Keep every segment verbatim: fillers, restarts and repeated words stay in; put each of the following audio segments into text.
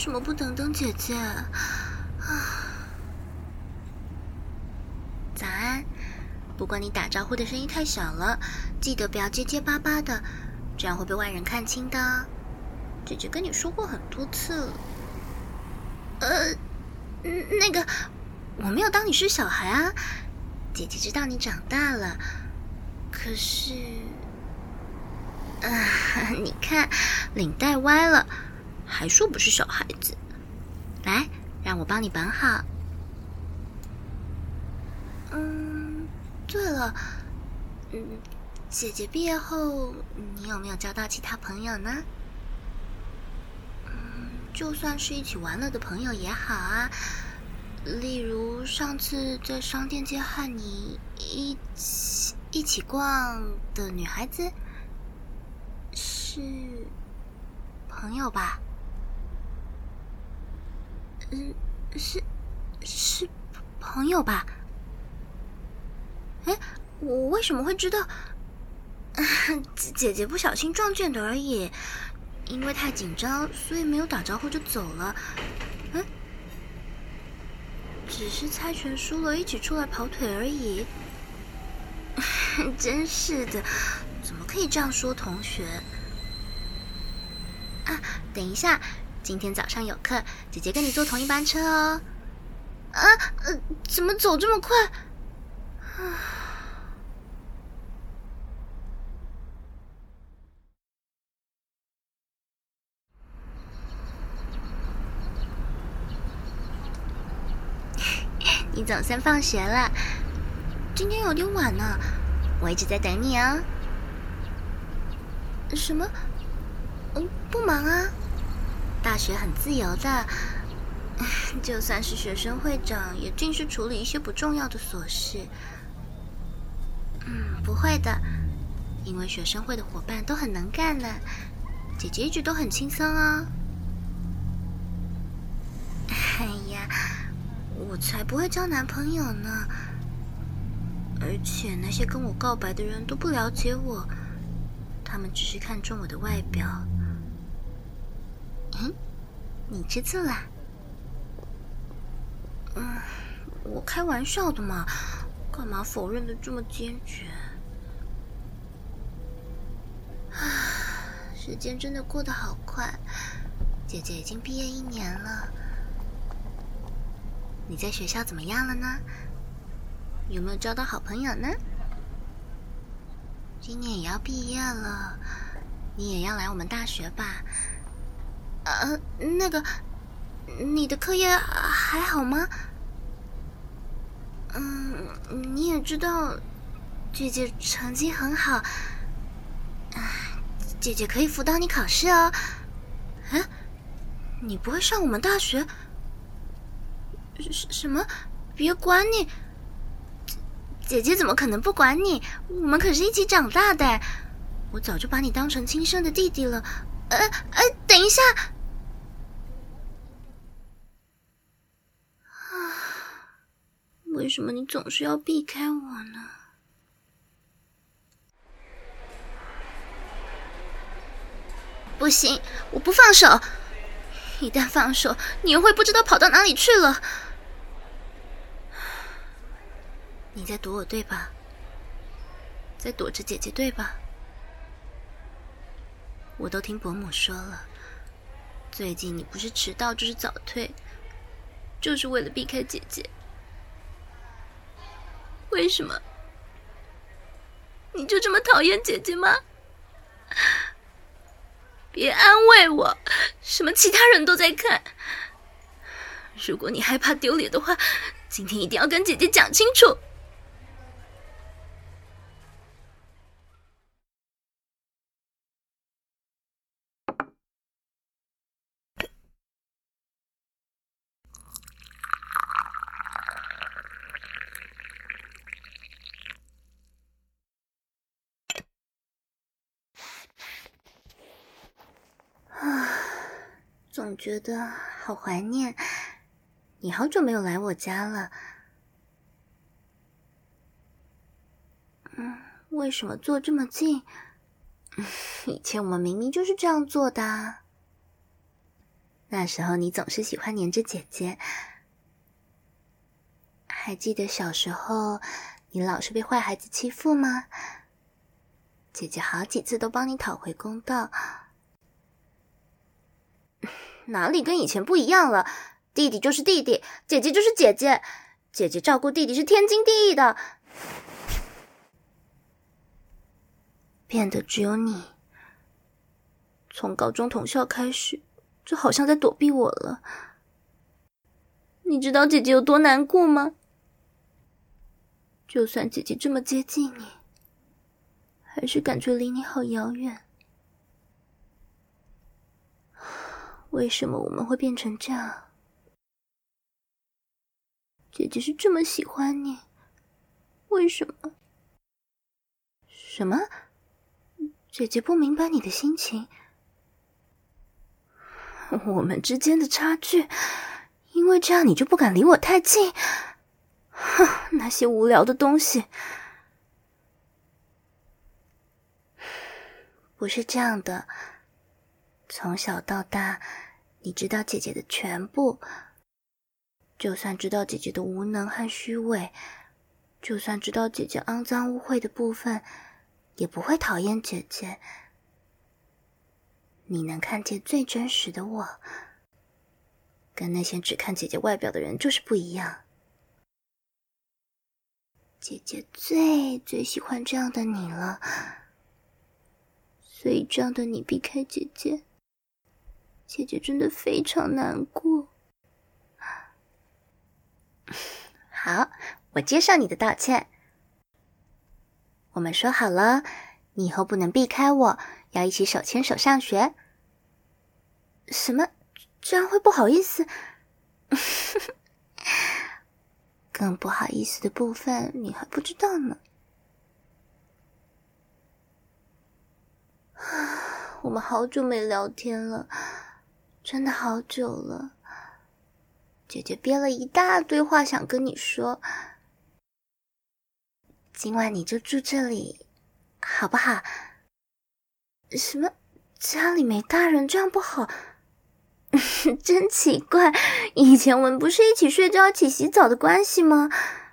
什么不等等姐姐？啊！早安。不过你打招呼的声音太小了，记得不要结结巴巴的，这样会被外人看清的。姐姐跟你说过很多次了。呃，那个，我没有当你是小孩啊。姐姐知道你长大了，可是，啊，你看，领带歪了，还说不是小孩子。来，让我帮你绑好。嗯，对了，嗯，姐姐毕业后，你有没有交到其他朋友呢？嗯，就算是一起玩了的朋友也好啊。例如上次在商店街和你一起一起逛的女孩子，是朋友吧？嗯，是是朋友吧？哎，我为什么会知道？姐姐不小心撞见的而已，因为太紧张，所以没有打招呼就走了。嗯，只是猜拳输了，一起出来跑腿而已。真是的，怎么可以这样说同学？啊，等一下，今天早上有课，姐姐跟你坐同一班车哦。啊，呃，怎么走这么快？你总算放学了，今天有点晚呢，我一直在等你哦。什么？嗯，不忙啊。大学很自由的，就算是学生会长，也尽是处理一些不重要的琐事。嗯，不会的，因为学生会的伙伴都很能干呢。姐姐一直都很轻松哦。哎呀，我才不会交男朋友呢。而且那些跟我告白的人都不了解我，他们只是看中我的外表。嗯，你吃醋啦？嗯，我开玩笑的嘛，干嘛否认的这么坚决？啊，时间真的过得好快，姐姐已经毕业一年了。你在学校怎么样了呢？有没有交到好朋友呢？今年也要毕业了，你也要来我们大学吧？呃，那个，你的课业还好吗？嗯，你也知道，姐姐成绩很好，姐姐可以辅导你考试哦。啊，你不会上我们大学？什什么？别管你！姐姐怎么可能不管你？我们可是一起长大的，我早就把你当成亲生的弟弟了。呃呃，等一下！啊，为什么你总是要避开我呢？不行，我不放手！一旦放手，你又会不知道跑到哪里去了。你在躲我对吧？在躲着姐姐对吧？我都听伯母说了，最近你不是迟到就是早退，就是为了避开姐姐。为什么？你就这么讨厌姐姐吗？别安慰我，什么其他人都在看。如果你害怕丢脸的话，今天一定要跟姐姐讲清楚。啊，总觉得好怀念，你好久没有来我家了。嗯，为什么坐这么近？以前我们明明就是这样做的啊。 那时候你总是喜欢黏着姐姐。还记得小时候你老是被坏孩子欺负吗？姐姐好几次都帮你讨回公道。哪里跟以前不一样了？弟弟就是弟弟，姐姐就是姐姐，姐姐照顾弟弟是天经地义的。变得只有你。从高中同校开始，就好像在躲避我了。你知道姐姐有多难过吗？就算姐姐这么接近你，还是感觉离你好遥远。为什么我们会变成这样？姐姐是这么喜欢你，为什么？什么？姐姐不明白你的心情？我们之间的差距，因为这样你就不敢离我太近。那些无聊的东西。不是这样的，从小到大，你知道姐姐的全部，就算知道姐姐的无能和虚伪，就算知道姐姐肮脏污秽的部分，也不会讨厌姐姐。你能看见最真实的我，跟那些只看姐姐外表的人就是不一样。姐姐最最喜欢这样的你了，所以这样的你避开姐姐，姐姐真的非常难过。好，我接受你的道歉。我们说好了，你以后不能避开我，要一起手牵手上学。什么？这样会不好意思？更不好意思的部分你还不知道呢。我们好久没聊天了，真的好久了。姐姐憋了一大堆话想跟你说，今晚你就住这里，好不好？什么？家里没大人这样不好？真奇怪，以前我们不是一起睡觉、一起洗澡的关系吗？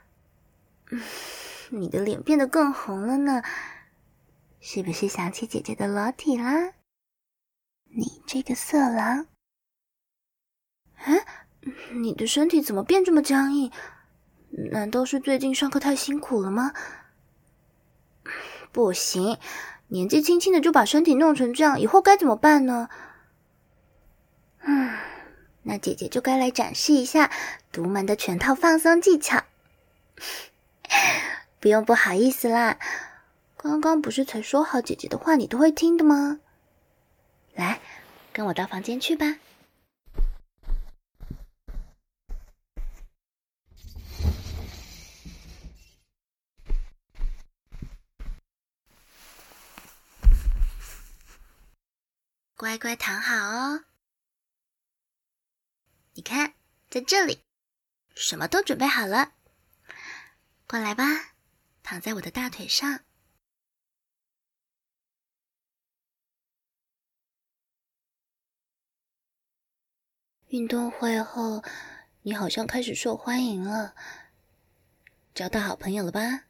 你的脸变得更红了呢，是不是想起姐姐的裸体啦？你这个色狼！哎，你的身体怎么变这么僵硬？难道是最近上课太辛苦了吗？不行，年纪轻轻的就把身体弄成这样，以后该怎么办呢？嗯，那姐姐就该来展示一下独门的全套放松技巧。不用不好意思啦，刚刚不是才说好姐姐的话你都会听的吗？来，跟我到房间去吧。乖乖躺好哦。你看，在这里，什么都准备好了。过来吧，躺在我的大腿上。运动会后，你好像开始受欢迎了，交到好朋友了吧？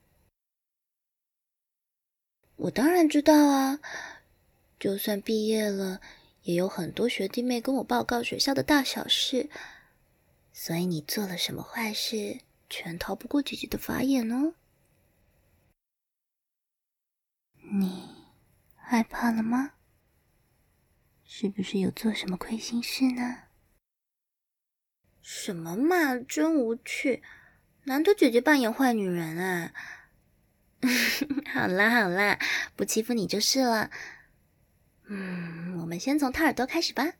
我当然知道啊，就算毕业了，也有很多学弟妹跟我报告学校的大小事，所以你做了什么坏事，全逃不过姐姐的法眼哦。你害怕了吗？是不是有做什么亏心事呢？什么嘛，真无趣，难得姐姐扮演坏女人啊。好啦好啦，不欺负你就是了。嗯，我们先从掏耳朵开始吧。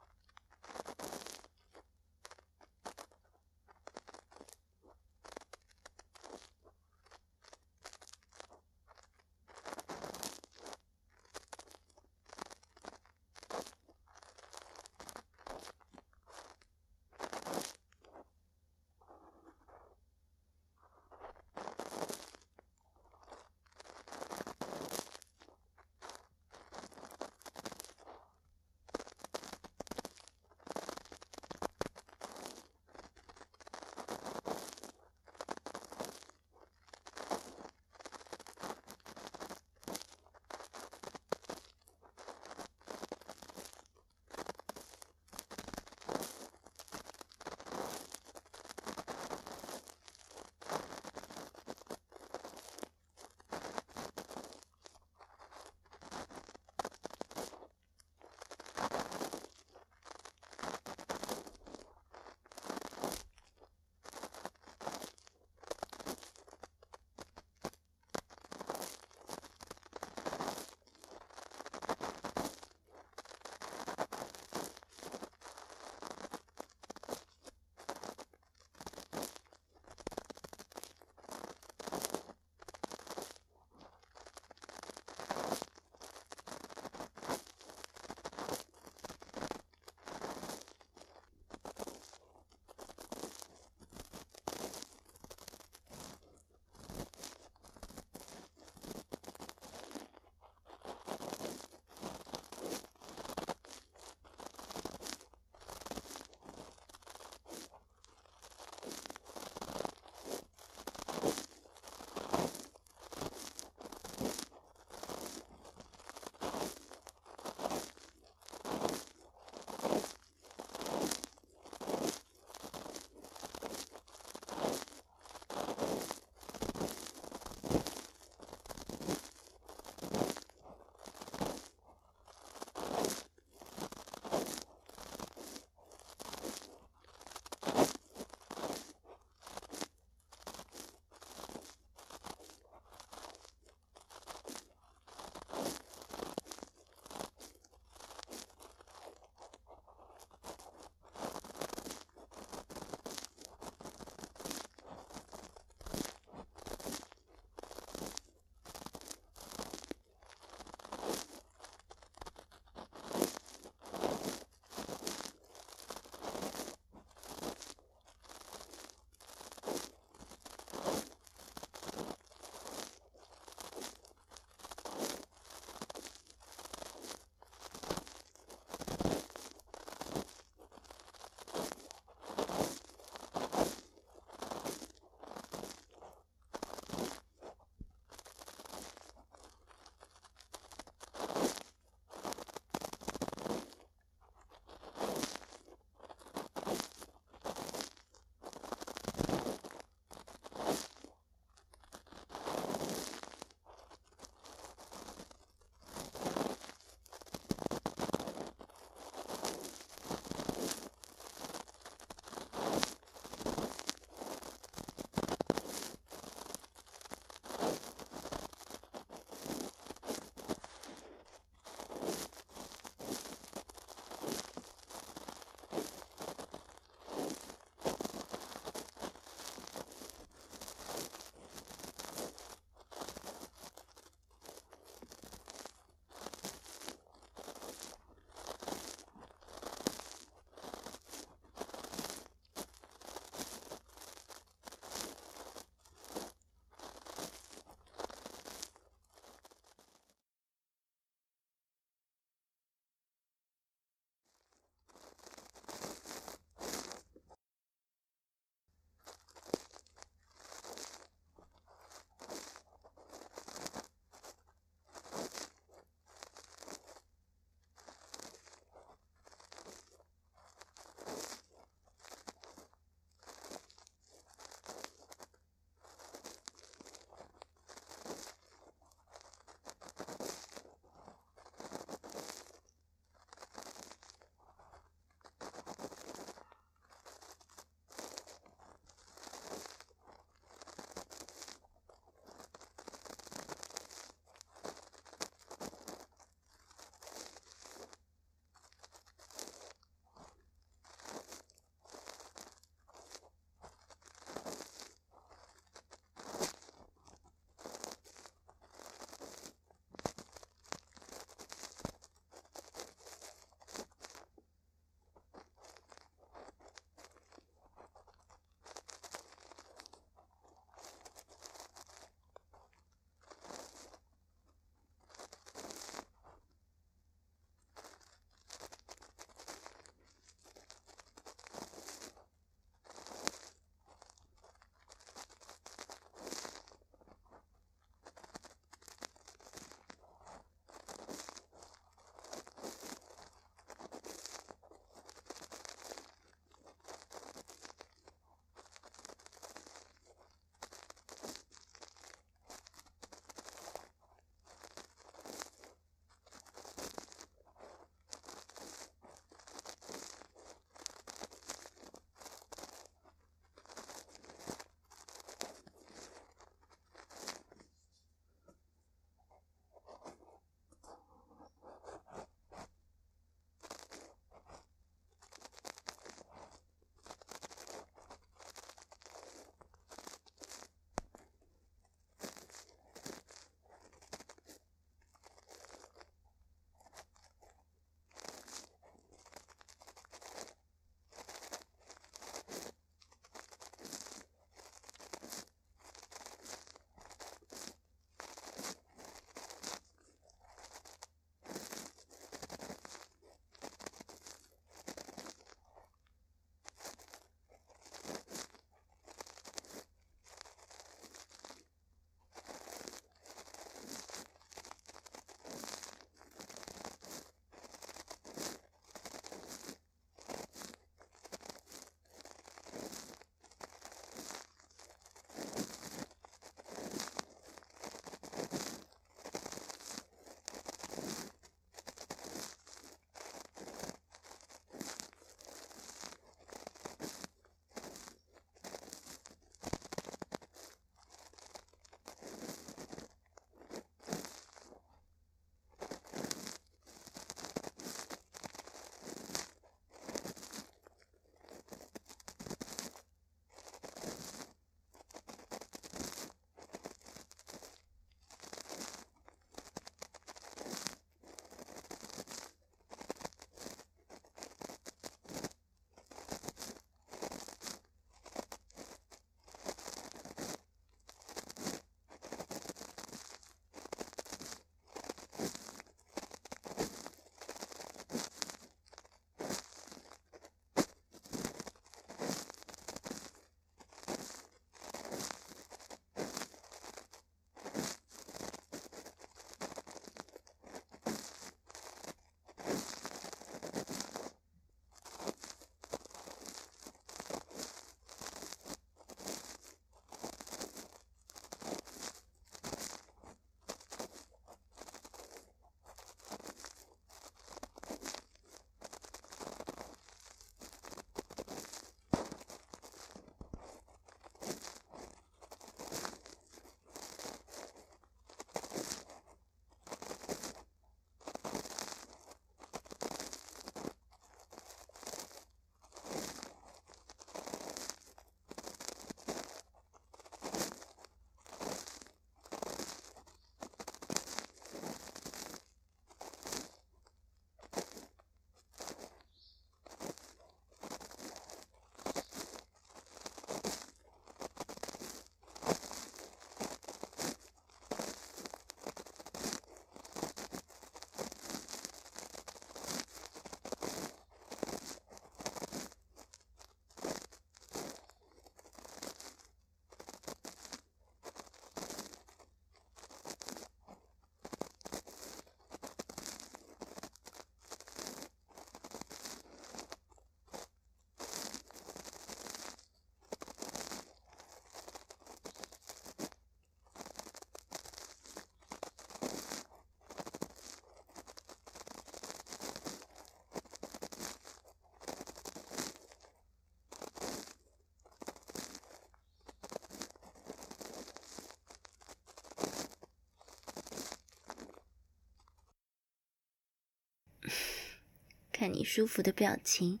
看你舒服的表情，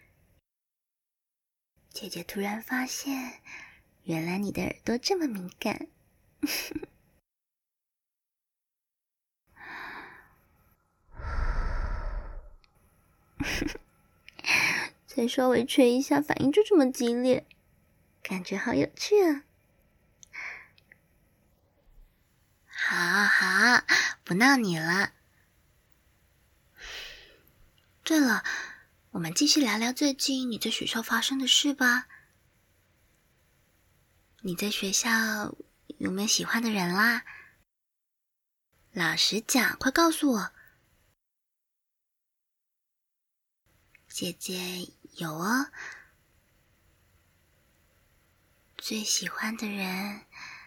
姐姐突然发现，原来你的耳朵这么敏感。再稍微吹一下，反应就这么激烈，感觉好有趣啊！好好，不闹你了。对了，我们继续聊聊最近你在学校发生的事吧。你在学校有没有喜欢的人啦？老实讲，快告诉我。姐姐有哦，最喜欢的人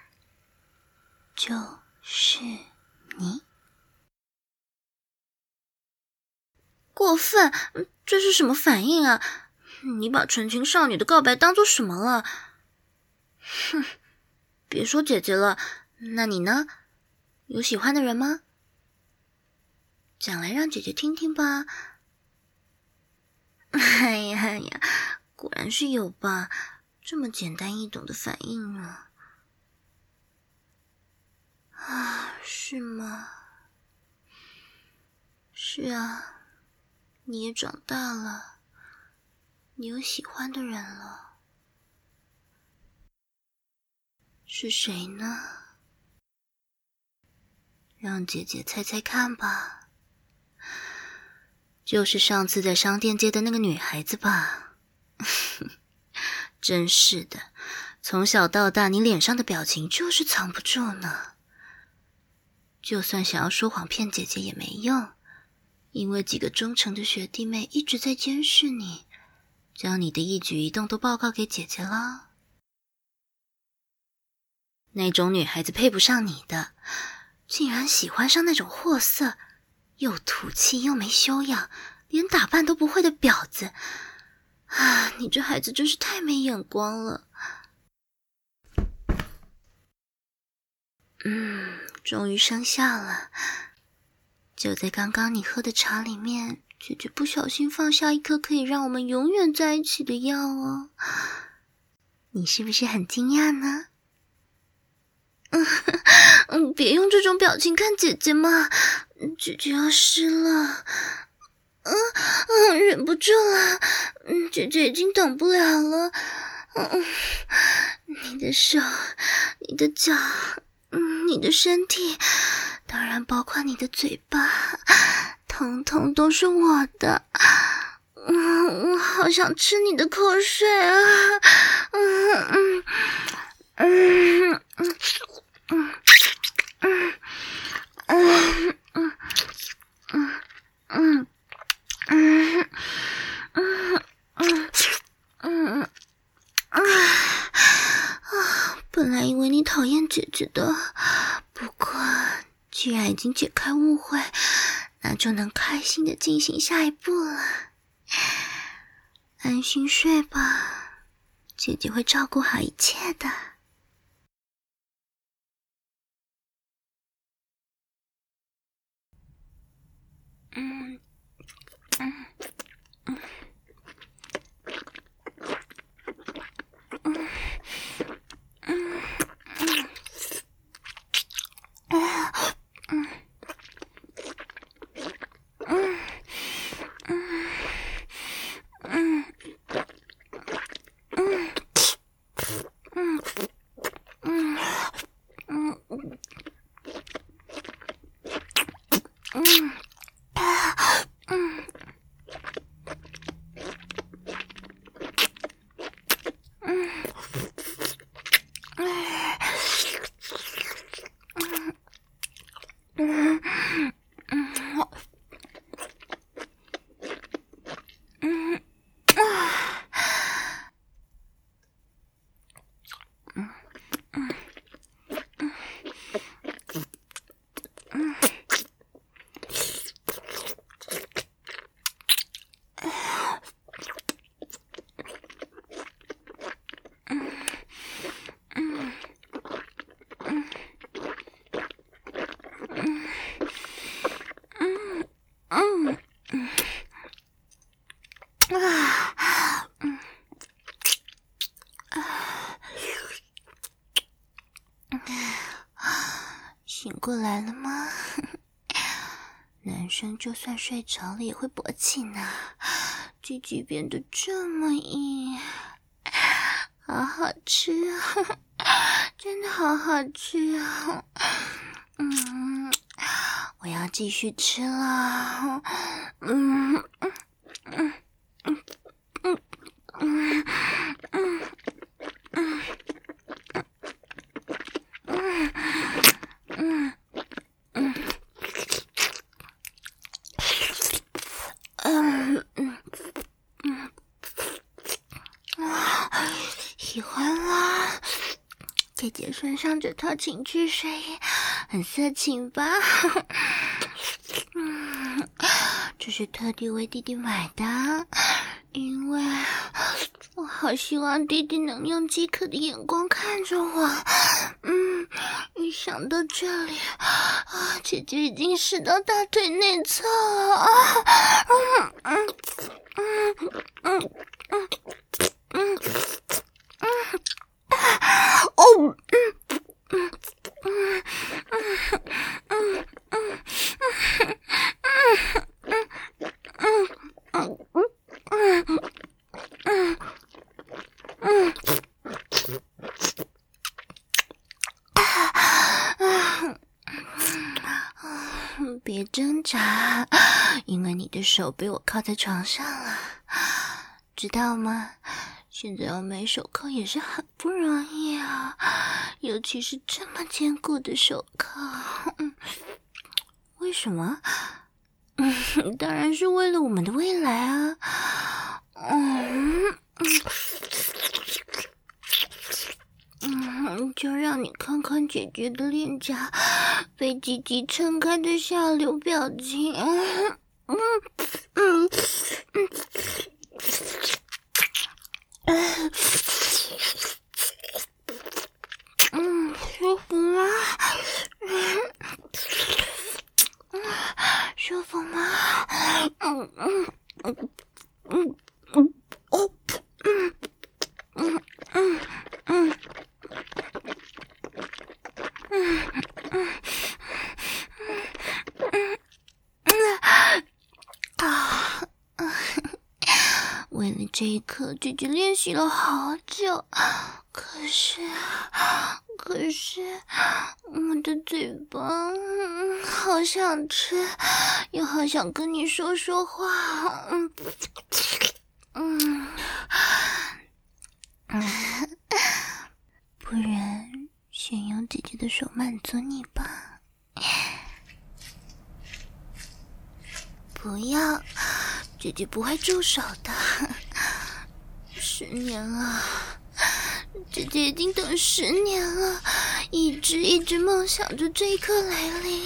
就是你。过分，这是什么反应啊？你把纯情少女的告白当作什么了？哼，别说姐姐了，那你呢？有喜欢的人吗？讲来让姐姐听听吧。哎呀哎呀，果然是有吧，这么简单易懂的反应呢。啊，是吗？是啊，你也长大了，你有喜欢的人了。是谁呢？让姐姐猜猜看吧。就是上次在商店街的那个女孩子吧。真是的，从小到大你脸上的表情就是藏不住呢。就算想要说谎骗姐姐也没用，因为几个忠诚的学弟妹一直在监视你，将你的一举一动都报告给姐姐了。那种女孩子配不上你的，竟然喜欢上那种货色，又土气又没修养，连打扮都不会的婊子。啊，你这孩子真是太没眼光了。嗯，终于生效了。就在刚刚你喝的茶里面，姐姐不小心放下一颗可以让我们永远在一起的药哦。你是不是很惊讶呢？嗯，别用这种表情看姐姐嘛，姐姐要湿了。嗯嗯，忍不住了，嗯，姐姐已经等不了了。嗯，你的手，你的脚，嗯，你的身体，当然包括你的嘴巴，统统都是我的。嗯，我好想吃你的口水啊！嗯嗯嗯嗯嗯嗯嗯嗯嗯嗯。嗯嗯嗯嗯嗯啊！本来以为你讨厌姐姐的，不过既然已经解开误会，那就能开心的进行下一步了。安心睡吧，姐姐会照顾好一切的。嗯嗯嗯嗯嗯嗯嗯嗯嗯嗯嗯嗯嗯。 醒过来了吗？男生就算睡着了也会勃起呢，鸡鸡变得这么硬，好好吃啊，真的好好吃啊！嗯，我要继续吃了。嗯嗯嗯嗯嗯嗯嗯嗯嗯嗯嗯嗯嗯啊，喜欢啦！姐姐身上这套情趣睡衣很色情吧？嗯，这是特地为弟弟买的，因为我好希望弟弟能用饥渴的眼光看着我。嗯，一想到这里，啊，姐姐已经湿到大腿内侧了啊！嗯嗯嗯嗯嗯嗯嗯，哦，嗯嗯嗯嗯嗯嗯嗯嗯嗯嗯。别挣扎，因为你的手被我铐在床上了，知道吗？现在要买手铐也是很不容易啊，尤其是这么坚固的手铐。嗯，为什么？嗯，当然是为了我们的未来啊。嗯嗯嗯，就让你看看姐姐的脸颊被鸡鸡撑开的下流表情。嗯嗯嗯嗯嗯，嗯，舒服吗？嗯，舒服吗？嗯嗯嗯嗯嗯哦嗯嗯嗯嗯。嗯嗯嗯嗯啊！为了这一刻，姐姐练习了好久，可是，可是，我的嘴巴好想吃，又好想跟你说说话。嗯嗯嗯，不然先用姐姐的手满足你吧。不要，姐姐不会住手的。十年了，姐姐已经等十年了，一直一直梦想着这一刻来临。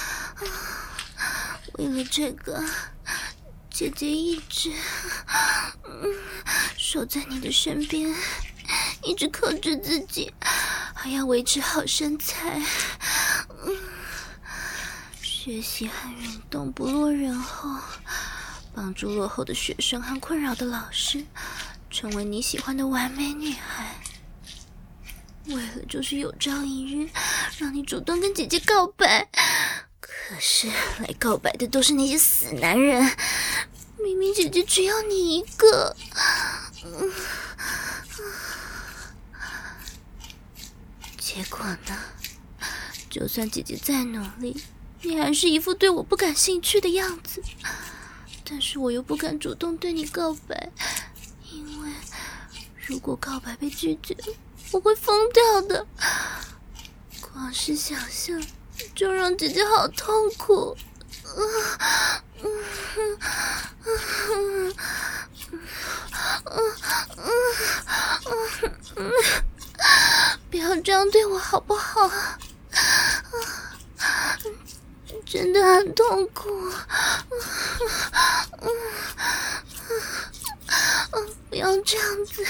为了这个，姐姐一直嗯守在你的身边，一直克制自己，还要维持好身材。嗯，学习和运动不落人后，帮助落后的学生和困扰的老师，成为你喜欢的完美女孩。为了就是有朝一日让你主动跟姐姐告白，可是来告白的都是那些死男人，明明姐姐只要你一个。嗯，结果呢？就算姐姐再努力，你还是一副对我不感兴趣的样子。但是我又不敢主动对你告白，因为如果告白被拒绝，我会疯掉的。光是想象就让姐姐好痛苦。不要这样对我好不好？真的很痛苦。不要这样子。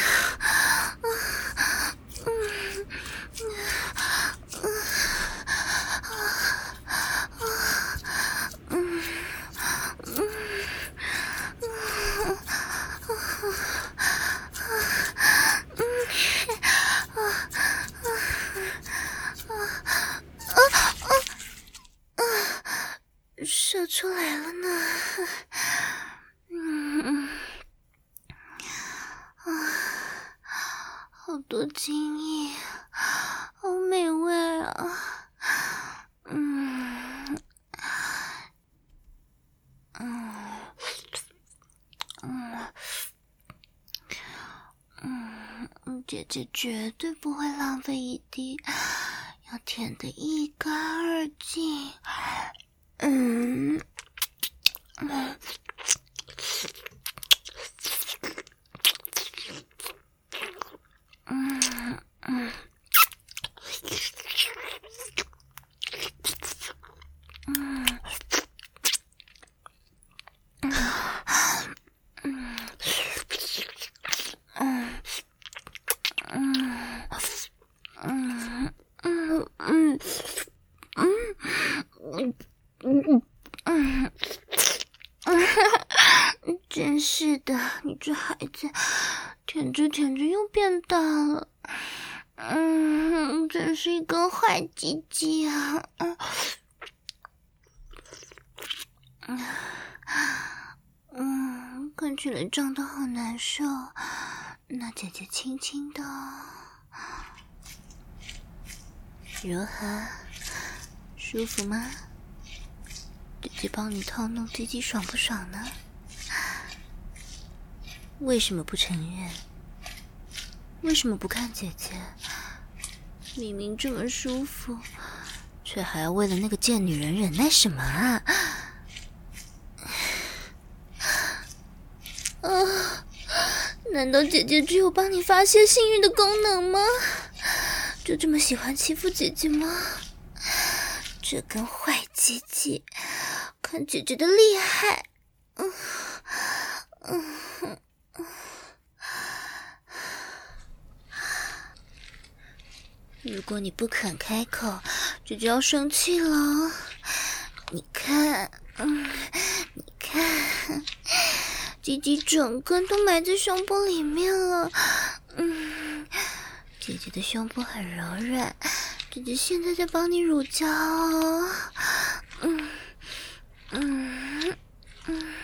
出来了呢。嗯，啊，好多精液，好美味啊。嗯，嗯，嗯，嗯，姐姐绝对不会浪费一滴，要舔得一干二净。嗯，嗯，嗯，嗯，真是的，你这孩子，舔着舔着又变大了。嗯，真是一根坏鸡鸡啊！嗯，嗯，看起来胀得好难受。那姐姐轻轻的，如何？舒服吗？姐姐帮你套弄鸡鸡爽不爽呢？为什么不承认？为什么不看姐姐？明明这么舒服，却还要为了那个贱女人忍耐什么啊？啊！难道姐姐只有帮你发泄性欲的功能吗？就这么喜欢欺负姐姐吗？这根坏鸡鸡，看姐姐的厉害！嗯嗯嗯。如果你不肯开口，姐姐要生气了。你看，嗯，你看，鸡鸡整根都埋在胸部里面了。嗯，姐姐的胸部很柔软，姐姐现在在帮你乳胶哦。嗯嗯嗯，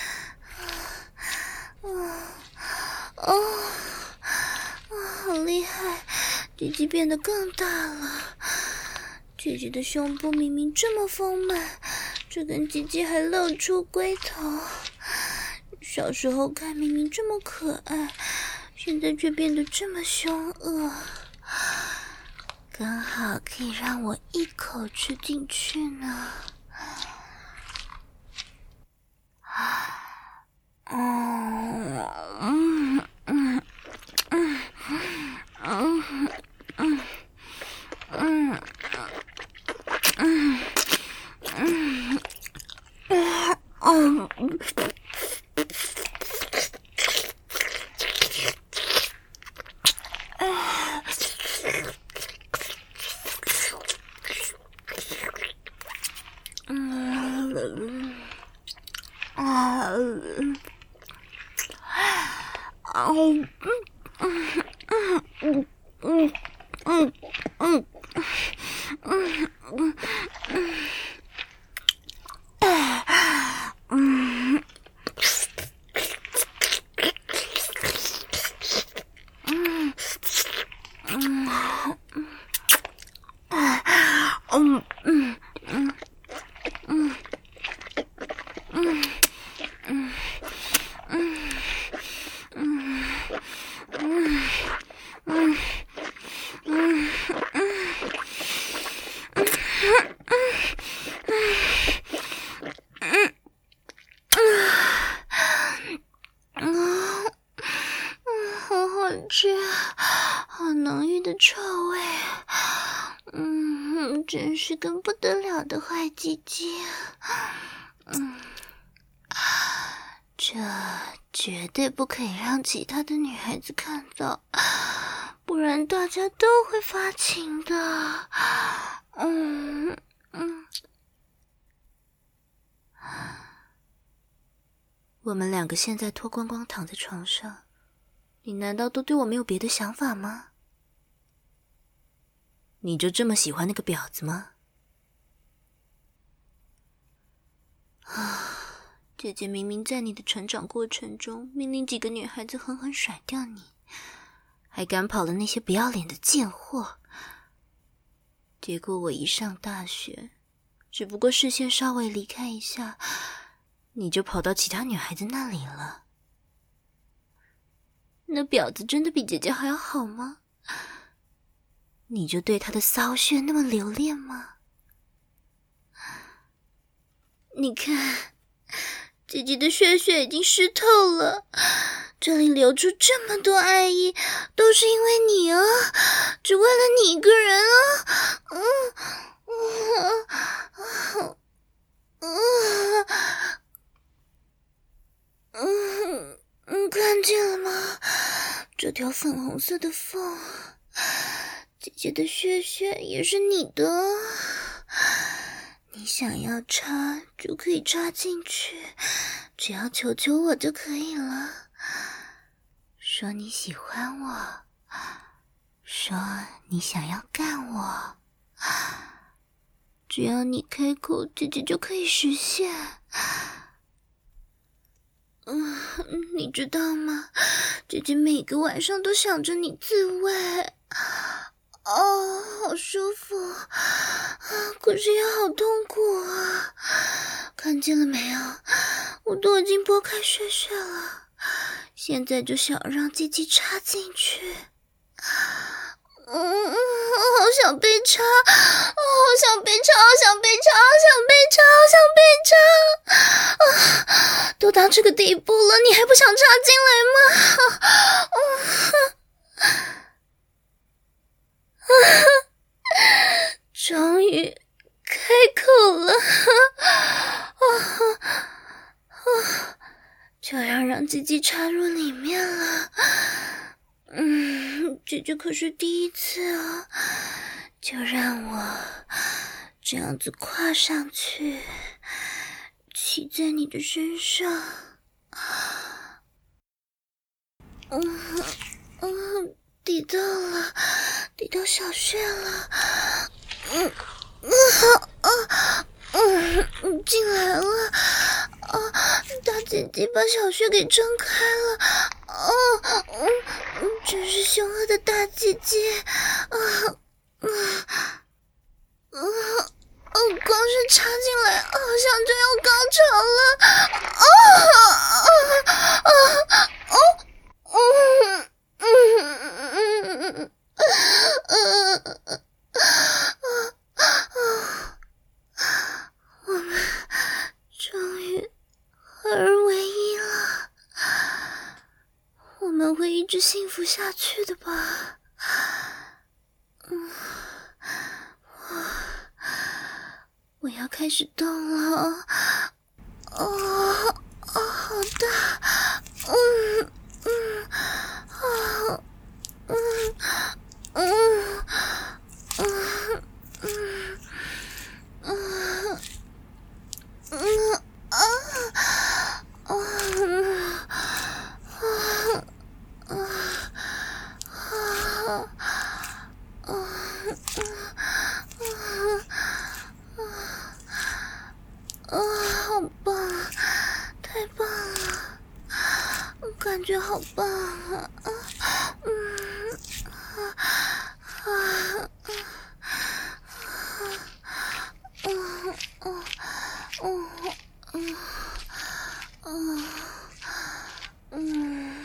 哦哦，好厉害！姐姐变得更大了，姐姐的胸部明明这么丰满，这根鸡鸡还露出龟头。小时候看明明这么可爱，现在却变得这么凶恶，刚好可以让我一口吃进去呢。嗯嗯嗯嗯嗯嗯嗯嗯嗯嗯嗯。好浓郁的臭味，嗯，真是根不得了的坏鸡鸡，嗯，这绝对不可以让其他的女孩子看到，不然大家都会发情的，嗯嗯。我们两个现在脱光光躺在床上，你难道都对我没有别的想法吗？你就这么喜欢那个婊子吗？ 啊，姐姐明明在你的成长过程中命令几个女孩子狠狠甩掉你，还赶跑了那些不要脸的贱货。结果我一上大学，只不过视线稍微离开一下，你就跑到其他女孩子那里了。那婊子真的比姐姐还要好吗？你就对她的骚穴那么留恋吗？你看，姐姐的血血已经湿透了，这里流出这么多爱意，都是因为你啊，只为了你一个人啊！嗯嗯嗯嗯嗯，看见了吗？这条粉红色的缝，姐姐的血血也是你的哦。你想要插就可以插进去，只要求求我就可以了。说你喜欢我，说你想要干我，只要你开口，姐姐就可以实现。嗯，你知道吗？姐姐每个晚上都想着你自慰。哦，好舒服啊，可是也好痛苦啊！看见了没有？我都已经拨开血血了，现在就想让鸡鸡插进去。嗯，好想被插，哦，好想被插，好想被插，好想被插，好想被插！啊，都到这个地步了，你还不想插进来吗？嗯。啊！终于开口了，啊啊！就要让鸡鸡插入里面了。嗯，这这可是第一次啊，就让我这样子跨上去，骑在你的身上。嗯嗯。抵到了，抵到小穴了，嗯啊啊嗯，进来了，啊，大姐姐把小穴给撑开了，啊，嗯，真是凶恶的大姐姐，啊，嗯，啊，哦，光是插进来，好像就要高潮了，啊啊啊啊嗯。嗯嗯嗯嗯嗯我们终于合而为一了，我们会一直幸福下去的吧？嗯，我我要开始动了，哦哦，好大，嗯嗯。啊，嗯嗯嗯嗯嗯嗯啊啊啊啊啊！好棒，太棒了！感觉好棒啊！嗯啊啊啊啊啊啊啊嗯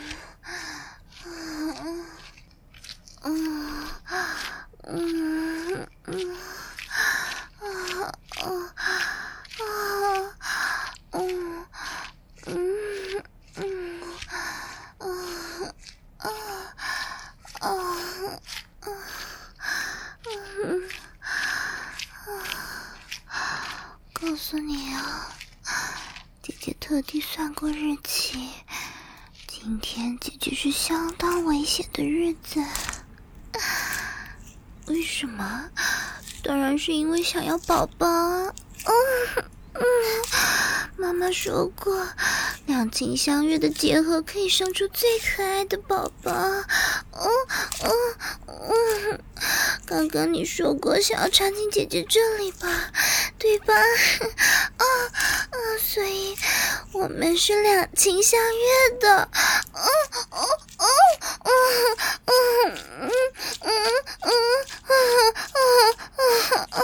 嗯嗯嗯啊啊啊嗯嗯嗯啊啊啊啊嗯啊！告诉你啊，姐姐特地算过日期，今天姐姐是相当危险的日子。为什么？当然是因为想要宝宝啊！嗯嗯，妈妈说过，两情相悦的结合可以生出最可爱的宝宝。嗯嗯嗯，刚刚你说过想要插进姐姐这里吧，对吧？啊嗯，所以我们是两情相悦的。嗯嗯嗯嗯嗯嗯嗯嗯嗯嗯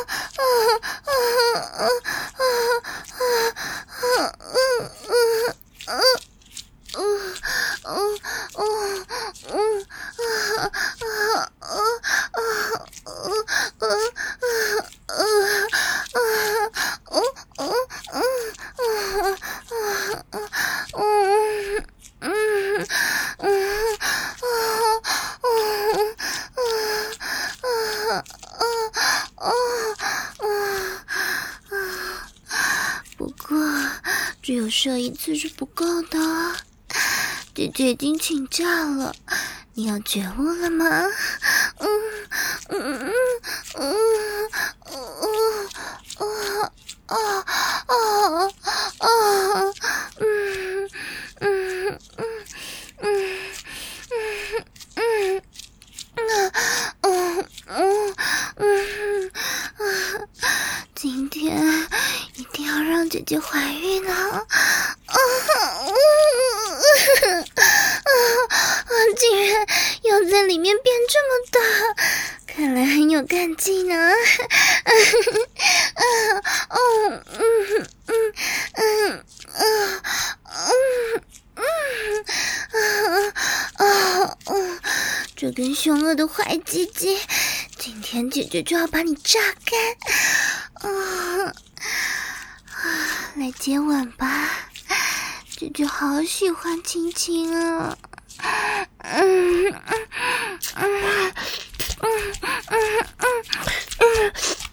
不过只有射一次是不够的，姐姐已经请假了，你要觉悟了吗？嗯嗯嗯嗯嗯嗯啊啊啊嗯嗯嗯嗯嗯嗯嗯嗯嗯，今天一定要让姐姐怀孕了！啊竟然要在里面变这么大，看来很有干劲呢！嗯嗯嗯嗯嗯嗯嗯嗯嗯，这根凶恶的坏鸡鸡，今天姐姐就要把你榨干！嗯，来接吻吧，姐姐好喜欢亲亲啊！嗯嗯嗯嗯嗯嗯嗯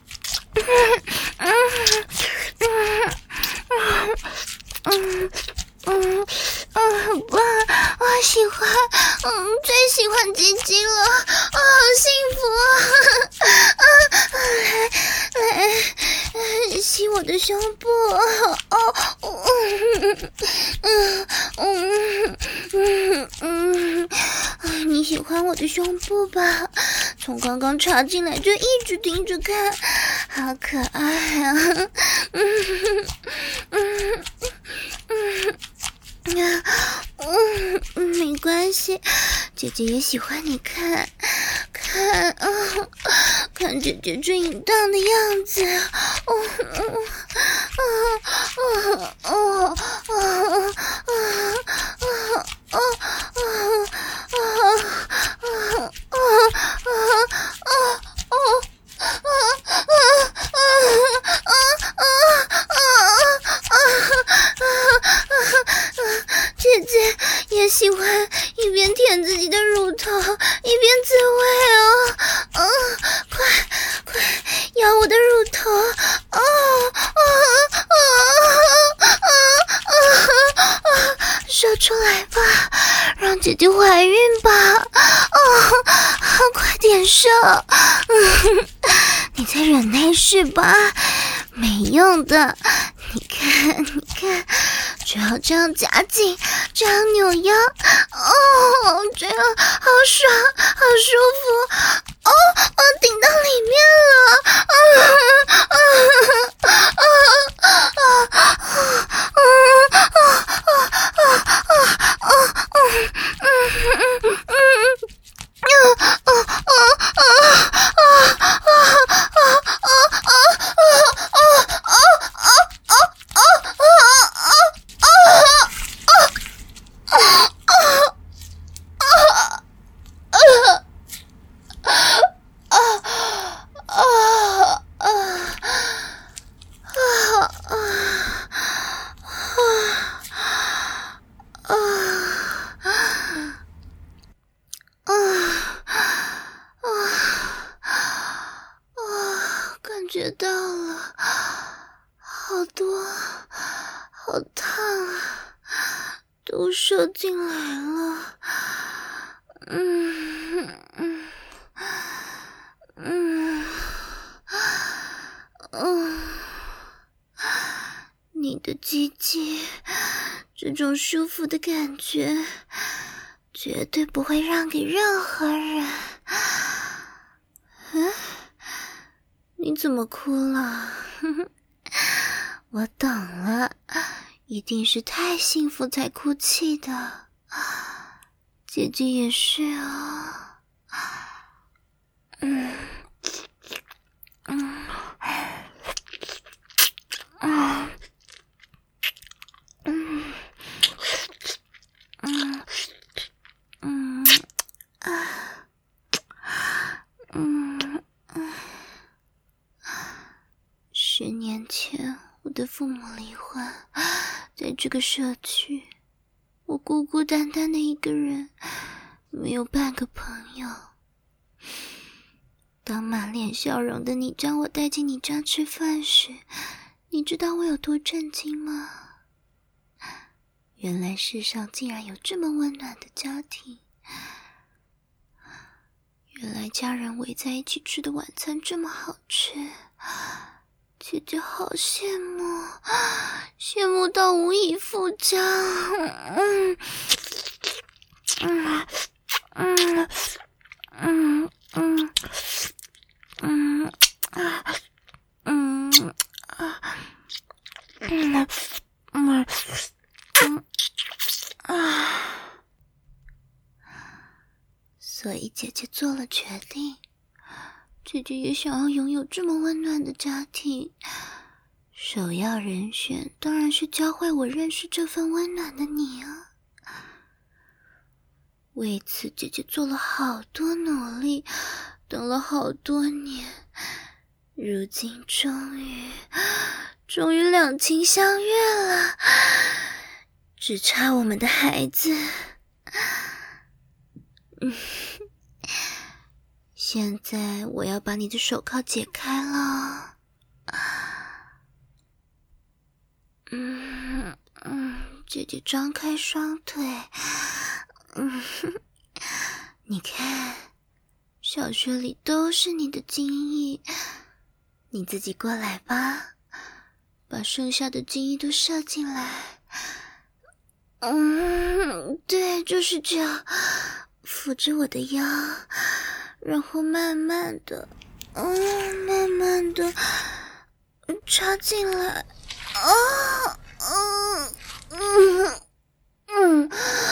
嗯嗯嗯，很棒，我喜欢，嗯，最喜欢鸡鸡了，啊，好幸福啊！啊，来来，吸我的胸部，哦，嗯嗯嗯嗯嗯嗯，你喜欢我的胸部吧？从刚刚插进来就一直盯着看，好可爱啊！嗯嗯嗯嗯嗯，没关系，姐姐也喜欢你看，看啊，看姐姐这淫荡的样子，哦哦哦哦哦哦哦姐姐也喜欢一边舔自己的乳头一边自慰哦，嗯，快快咬我的乳头，哦哦哦哦哦哦，射出来吧，让姐姐怀孕吧，哦，快点射，嗯，你在忍耐是吧？没用的，你看你看，只要这样夹紧，这样扭腰，哦，这样好爽，好舒服，哦哦，顶到里面了，啊啊啊啊啊啊啊啊啊啊嗯嗯觉到了，好多，好烫啊，都射进来了。嗯嗯嗯嗯，你的鸡鸡，这种舒服的感觉，绝对不会让给任何人。嗯？你怎么哭了？ 我懂了，一定是太幸福才哭泣的。姐姐也是啊。嗯嗯嗯嗯嗯嗯啊嗯嗯。十年前，我的父母离婚，在这个社区，我孤孤单单的一个人，没有半个朋友。当满脸笑容的你将我带进你家吃饭时，你知道我有多震惊吗？原来世上竟然有这么温暖的家庭，原来家人围在一起吃的晚餐这么好吃，姐姐好羡慕，羡慕到无以复加。嗯嗯嗯嗯嗯嗯啊嗯啊嗯嗯嗯啊！所以姐姐做了决定，姐姐也想要拥有这么温暖的家庭，首要人选当然是教会我认识这份温暖的你啊。为此，姐姐做了好多努力，等了好多年，如今终于，终于两情相悦了，只差我们的孩子。嗯，现在我要把你的手铐解开了。嗯嗯，姐姐张开双腿。嗯，你看，小穴里都是你的精液，你自己过来吧，把剩下的精液都射进来。嗯，对，就是这样，扶着我的腰，然后慢慢的，嗯，慢慢的插进来。啊，嗯嗯嗯。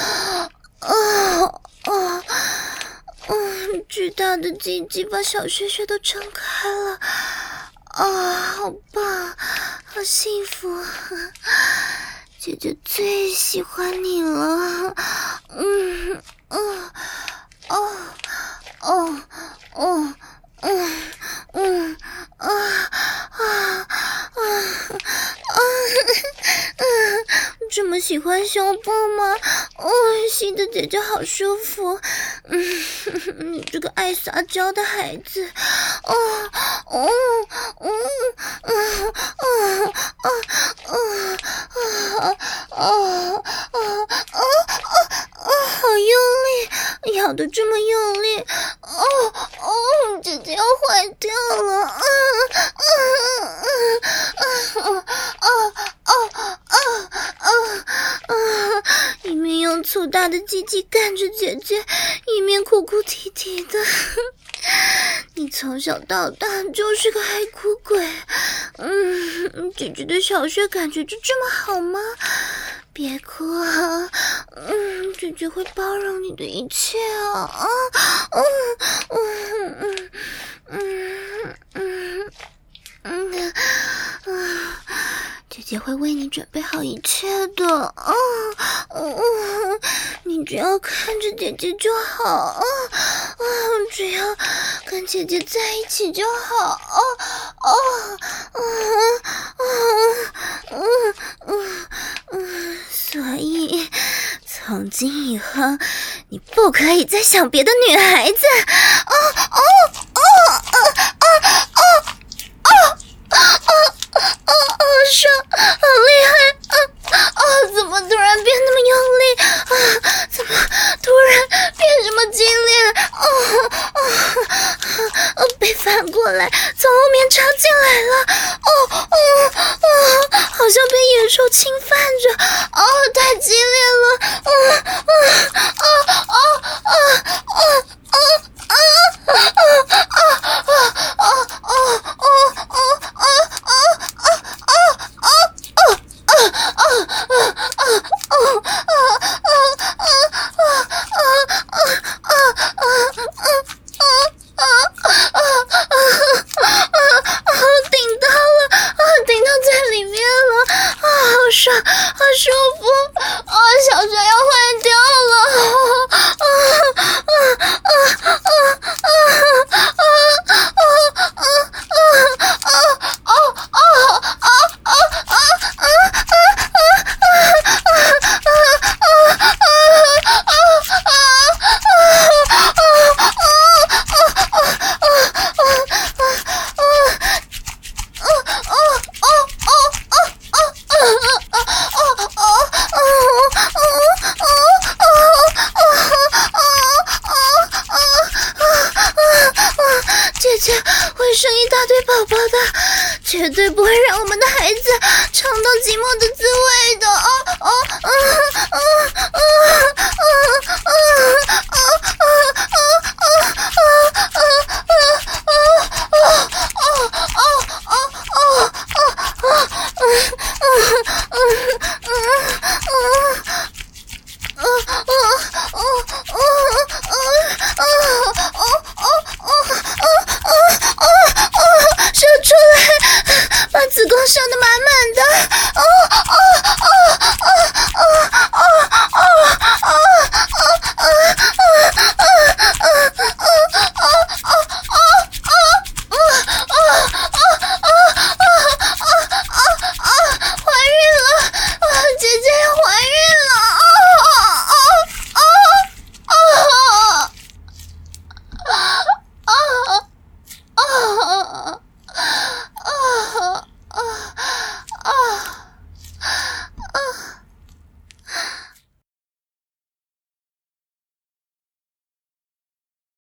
哦哦嗯，巨大的鸡鸡把小穴穴都撑开了，啊，好棒，好幸福，姐姐最喜欢你了。嗯嗯哦哦哦嗯嗯啊啊啊啊嗯，这么喜欢小宝吗？哦，吸的姐姐好舒服。嗯，你这个爱撒娇的孩子。哦哦哦哦哦哦哦哦哦哦，好用力，咬得这么用力。哦哦，姐姐要坏掉了。啊啊啊啊啊啊啊啊！一面用粗大的鸡鸡干着姐姐，一面哭哭啼啼的。你从小到大就是个爱哭鬼。嗯，姐姐的小穴感觉就这么好吗？别哭啊，嗯，姐姐会包容你的一切啊，啊，嗯嗯嗯嗯嗯嗯嗯，姐姐会为你准备好一切的啊，嗯，你只要看着姐姐就好啊，啊，只要跟姐姐在一起就好啊，啊，嗯嗯嗯嗯嗯，所以从今以后，你不可以再想别的女孩子。哦哦哦哦哦哦哦哦哦哦，爽，好厉害！啊啊！怎么突然变那么用力？啊！怎么突然变这么激烈？哦哦哦！被反过来，从后面插进来了。哦哦哦！好像被野兽侵犯着。哦，太激烈了！嗯嗯啊啊啊啊啊啊啊啊啊啊啊啊啊啊啊啊！ 且会生一大堆宝宝的，绝对不会让我们的孩子尝到寂寞的滋味的。啊啊啊啊啊啊啊